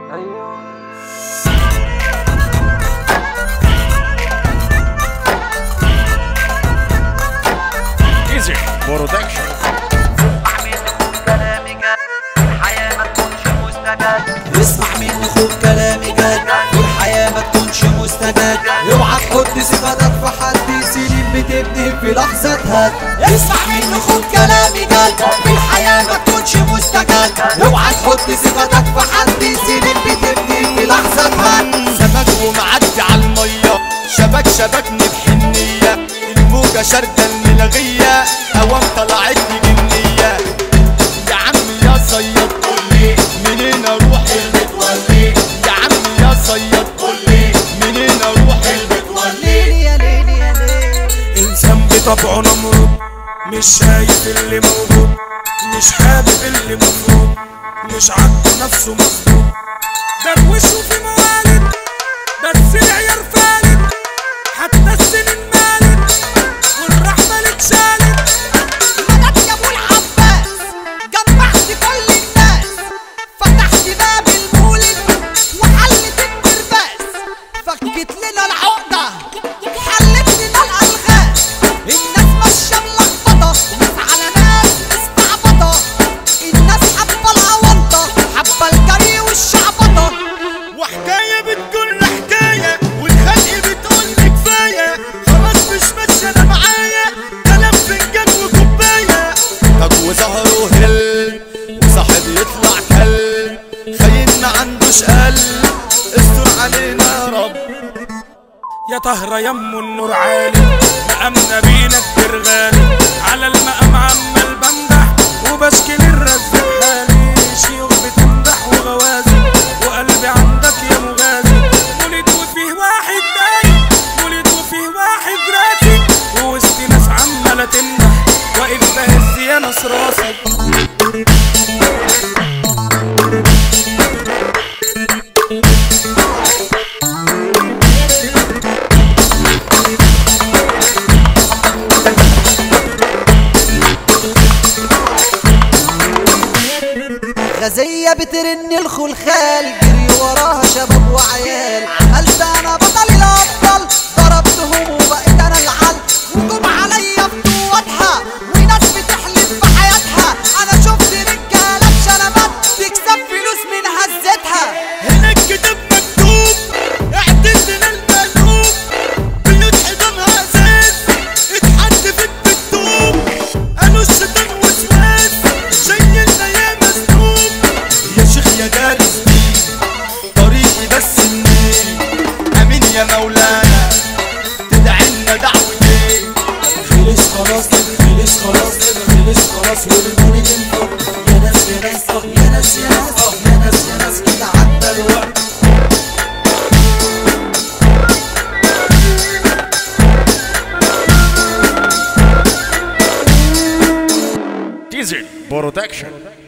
ايزي برودكشن. اسمع مني خد كلامي جد، والحياة ما تكونش مستجد. اوعى تحط ثقتك في حد، سنين بتبني في لحظة هد. اسمع مني خد كلامي جد، والحياة ما تكونش مستجد. اوعى تحط ثقتك في حد، سنين بتبني في لحظة هد. سمك ومعدي عالمية، شبكني بحنية. الموجة شاردة الملغية، اوام طلعتني جنية. يا عم يا صياد قولي منين اروح المتولي. يا عم يا صياد قولي منين اروح المتولي. يا ليل يا ليل. انسان بطبعه نمرود، مش شايف اللي موجود، مش حابب اللي مفروض، مش عاجبه نفسه مظبوط. دروشه في موالد بس العيار فالت، حتى السنين مالت والرحمة اتشالت. مدد يا ابو العباس، جمعت كل الناس، فتحت باب المولد وحلت الكرباس. فكت لنا العقدة، حلت لنا الألغاز. الناس ماشية ملخبطة، ناس على ناس مستعبطة. الناس حبة الأونطة، حبة الجري والشعبطة. وحكاية بتقول حكاية، والخلق بتقول كفاية. خلاص مش ماشية انا معايا، كلام فنجان وكوباية. طب وظهره هل، وصاحب يطلع كل، خاين ما عندوش قلب. استر علينا يا رب. يا طهرة يمو النور عالي، مقامنا بينا كتير غالي. على المقام عمال بمدح وبشكي للرزق حالي. شيوخ بتمدح وغوازي، وقلبي عندك يا مغازي. ولد وفيه واحد دايق، ولد وفيه واحد راسي. ووسط ناس عمالة تمدح، واقف بهز يا ناس راسي. غزية بترن الخلخال، جري وراها شباب وعيال. عملت انا بطل الابطال، ضربتهم وبقيت انا العل. وجم عليا بقوتها، وناس بتحلف بحياتها. انا شفت رجاله بشنبات تكسب فلوس من هزتها. هنا الكتاب مكتوب، اعتزنا المقلوب. بيوت حيطانها ازاز، اتحدفت بالطوب. قالوا الشيطان وسواس، شايلنا يا مسلوب. يا شيخ يا دارس دين، طريقي بس منين. امين يا مولانا، تدعينا دعوتين. خلص خلاص خلص خلاص خلص خلاص، والمولد انفض. يا ناس يا ناس يا ناس يا ناس يا ناس يا ناس، كده عدى الوقت. ايزي برودكشن.